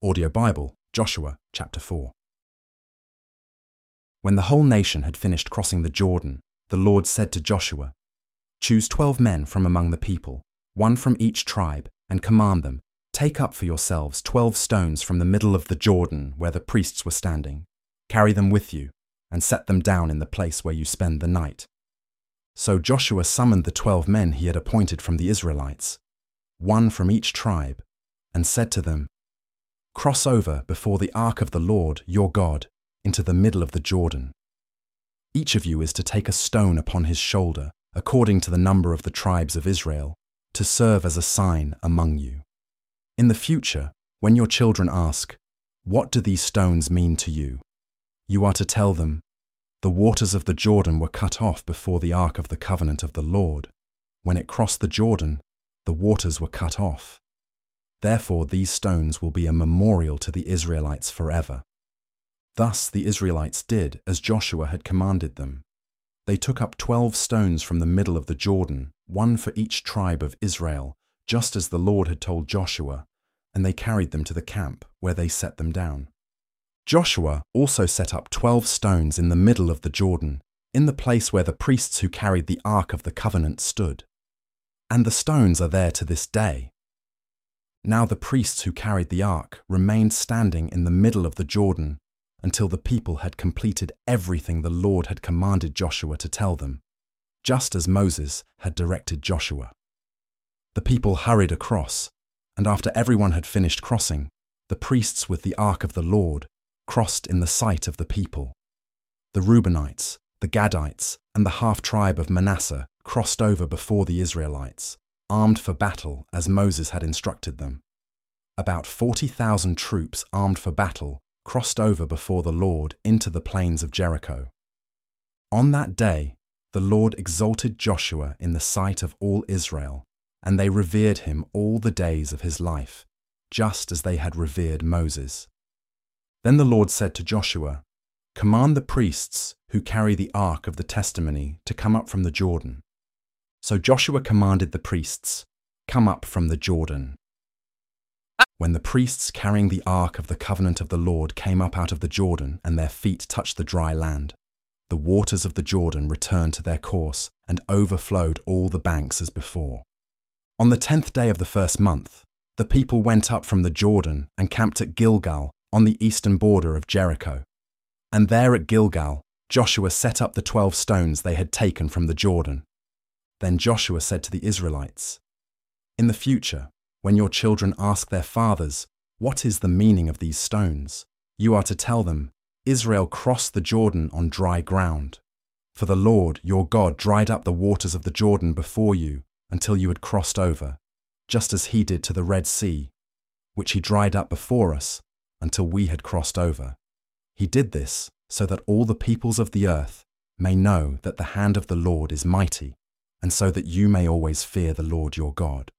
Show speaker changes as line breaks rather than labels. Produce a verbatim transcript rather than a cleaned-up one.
Audio Bible, Joshua chapter four. When the whole nation had finished crossing the Jordan, the Lord said to Joshua, "Choose twelve men from among the people, one from each tribe, and command them, take up for yourselves twelve stones from the middle of the Jordan where the priests were standing. Carry them with you, and set them down in the place where you spend the night." So Joshua summoned the twelve men he had appointed from the Israelites, one from each tribe, and said to them, "Cross over before the ark of the Lord your God into the middle of the Jordan. Each of you is to take a stone upon his shoulder, according to the number of the tribes of Israel, to serve as a sign among you. In the future, when your children ask, 'What do these stones mean to you?' you are to tell them, 'The waters of the Jordan were cut off before the ark of the covenant of the Lord. When it crossed the Jordan, the waters were cut off. Therefore these stones will be a memorial to the Israelites forever." Thus the Israelites did as Joshua had commanded them. They took up twelve stones from the middle of the Jordan, one for each tribe of Israel, just as the Lord had told Joshua, and they carried them to the camp, where they set them down. Joshua also set up twelve stones in the middle of the Jordan, in the place where the priests who carried the Ark of the Covenant stood. And the stones are there to this day. Now the priests who carried the ark remained standing in the middle of the Jordan until the people had completed everything the Lord had commanded Joshua to tell them, just as Moses had directed Joshua. The people hurried across, and after everyone had finished crossing, the priests with the ark of the Lord crossed in the sight of the people. The Reubenites, the Gadites, and the half-tribe of Manasseh crossed over before the Israelites, armed for battle as Moses had instructed them. About forty thousand troops armed for battle crossed over before the Lord into the plains of Jericho. On that day, the Lord exalted Joshua in the sight of all Israel, and they revered him all the days of his life, just as they had revered Moses. Then the Lord said to Joshua, "Command the priests who carry the ark of the testimony to come up from the Jordan." So Joshua commanded the priests, "Come up from the Jordan." When the priests carrying the ark of the covenant of the Lord came up out of the Jordan and their feet touched the dry land, the waters of the Jordan returned to their course and overflowed all the banks as before. On the tenth day of the first month, the people went up from the Jordan and camped at Gilgal on the eastern border of Jericho. And there at Gilgal, Joshua set up the twelve stones they had taken from the Jordan. Then Joshua said to the Israelites, "In the future, when your children ask their fathers, 'What is the meaning of these stones?' you are to tell them, 'Israel crossed the Jordan on dry ground. For the Lord, your God, dried up the waters of the Jordan before you until you had crossed over, just as he did to the Red Sea, which he dried up before us until we had crossed over. He did this so that all the peoples of the earth may know that the hand of the Lord is mighty, and so that you may always fear the Lord your God."